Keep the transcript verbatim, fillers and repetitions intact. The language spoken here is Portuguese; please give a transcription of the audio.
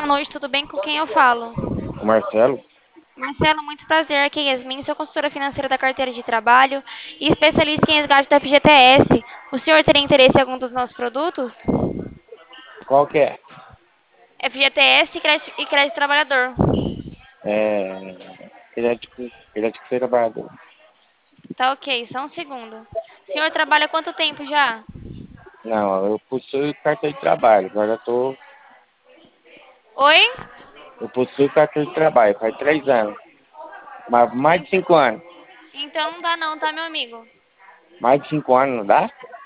noite, tudo bem? Com quem eu falo? O Marcelo? Marcelo, muito prazer. Aqui é Yasmin, sou consultora financeira da carteira de trabalho e especialista em resgate da F G T S. O senhor teria interesse em algum dos nossos produtos? Qual que é? F G T S e crédito, e crédito trabalhador. É... Crédito, crédito trabalhador. Tá ok, só um segundo. O senhor trabalha há quanto tempo já? Não, eu possuo carteira de trabalho. Agora eu tô... Oi? Eu possuo carteira de trabalho faz três anos. Mas mais de cinco anos. Então não dá não, tá, meu amigo? Mais de cinco anos não dá?